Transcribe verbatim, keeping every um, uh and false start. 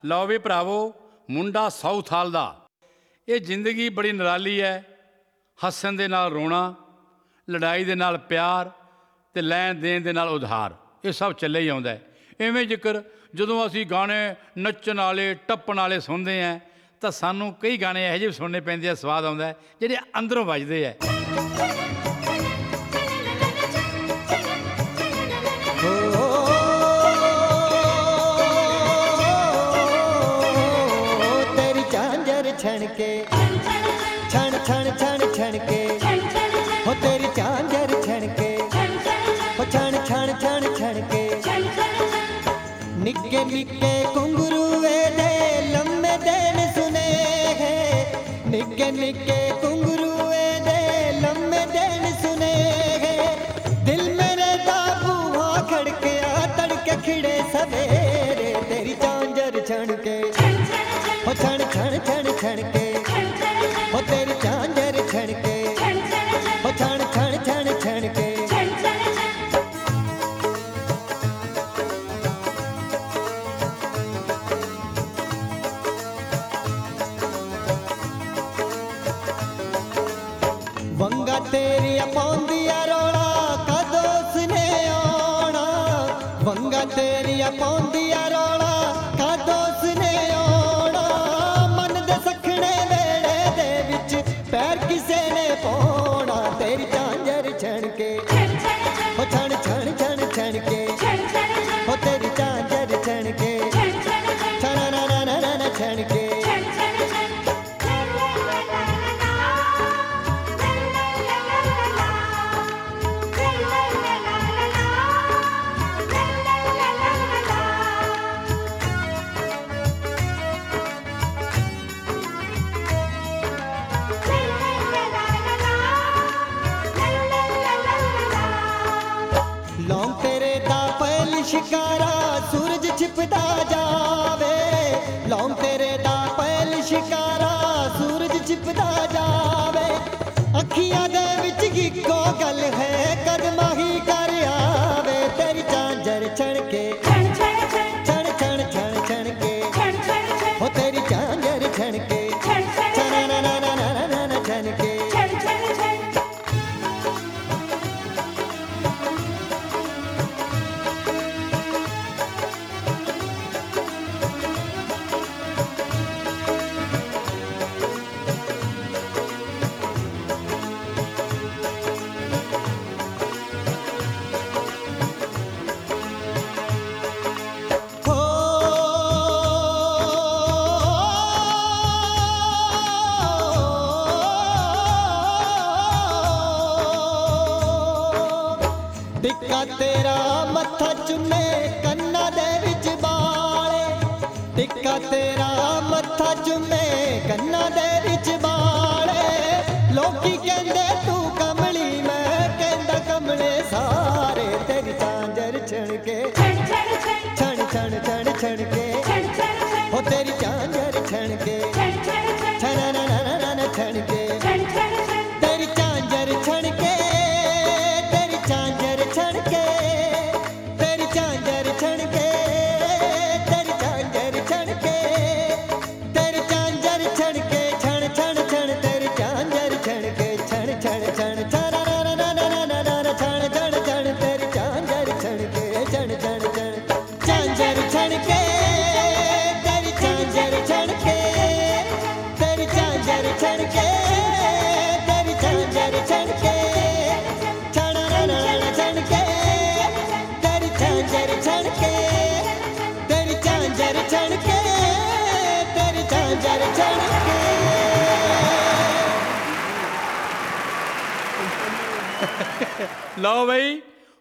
ਲਓ ਵੀ ਭਰਾਵੋ, ਮੁੰਡਾ ਸਾਊਥ ਹਾਲ ਦਾ। ਇਹ ਜ਼ਿੰਦਗੀ ਬੜੀ ਨਿਰਾਲੀ ਹੈ। ਹੱਸਣ ਦੇ ਨਾਲ ਰੋਣਾ, ਲੜਾਈ ਦੇ ਨਾਲ ਪਿਆਰ ਤੇ ਲੈਣ ਦੇਣ ਦੇ ਨਾਲ ਉਧਾਰ, ਇਹ ਸਭ ਚੱਲੇ ਹੀ ਆਉਂਦਾ। ਇਵੇਂ ਜ਼ਿਕਰ ਜਦੋਂ ਅਸੀਂ ਗਾਣੇ ਨੱਚਣ ਵਾਲੇ ਟੱਪਣ ਵਾਲੇ ਸੁਣਦੇ ਹਾਂ ਤਾਂ ਸਾਨੂੰ ਕਈ ਗਾਣੇ ਇਹੋ ਜਿਹੇ ਸੁਣਨੇ ਪੈਂਦੇ ਆ, ਸਵਾਦ ਆਉਂਦਾ ਜਿਹੜੇ ਅੰਦਰੋਂ ਵੱਜਦੇ ਆ। छण के छण छण छण छण के हो तेरी झांझर छण के हो छण छण छण छण के निक्के निक्के घुंघरू दे लम्मे दिन सुने है निक्के निक्के घुंघरू दे लम्मे दिन सुने है दिल मेरे दा बूहा खड़किया तड़के खिड़े सवेरे तेरी झांझर छण के हो छण छण छण छण के हो तेरी झांझर छण के हो छण छण छण छण के वंगा तेरी पौंदिया रोला कदों उसने आना वंगा तेरी पौंदिया रोला कदों उसने पैर किसे ने पौना तेरी झांझर छण के हो छण छण छण छण के हो तेरी झांझर छण के छण ना ना ना ना ना छण के लौंग तेरे दा पहल शिकारा सूरज छिपदा जावे लौंग तेरे दा पहल शिकारा सूरज छिपदा जावे अखियां दे विच इक्को गल है कदमा ही कर आवे तेरी झांझर छण के छण छण छण छण के हो तेरी झांझर छण के छण ना ना ना ना ना ना छण के टिक्का तेरा मत्था चुमे कन्ना दे विच बाले टिक्का तेरा मत्था चुमे कन्ना दे विच बाले लोकी कहंदे तू कमली मैं कहंदा कमले सारे तेरी झांझर छण के छण छण छण छण के हो तेरी झांझर छण के छण ना ना ना ना छण के तेरी झांझर छण के छण के तेरी झांझर छण के तेरी झांझर छण के तेरी झांझर छण के छण छण छण तेरी झांझर छण के छण छण छण छण ना ना ना ना ना ना छण छण छण तेरी झांझर छण के छण छण छण झांझर छण के तेरी झांझर छण के तेरी झांझर छण के तेरी झांझर छण के छण ना ना ना छण के तेरी झांझर छण के तेरी झांझर छण के तेरी झांझर छण के ਲਓ ਬਈ,